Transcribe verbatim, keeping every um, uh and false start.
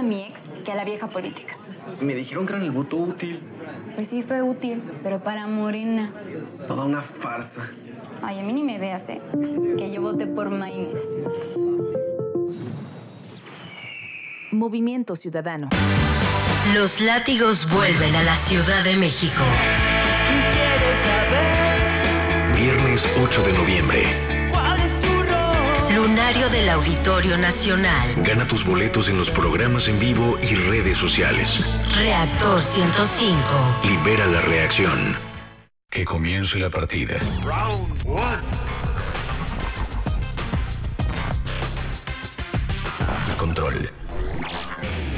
mi ex que a la vieja política. Me dijeron que eran el voto útil. Pues sí, fue útil, pero para Morena. Toda una farsa. Ay, a mí ni me veas, ¿eh? Que yo voté por Maines. Movimiento Ciudadano. Los látigos vuelven a la Ciudad de México. Viernes ocho de noviembre. Lunario del Auditorio Nacional. Gana tus boletos en los programas en vivo y redes sociales. Reactor ciento cinco. Libera la reacción. Que comience la partida. Round one. Control.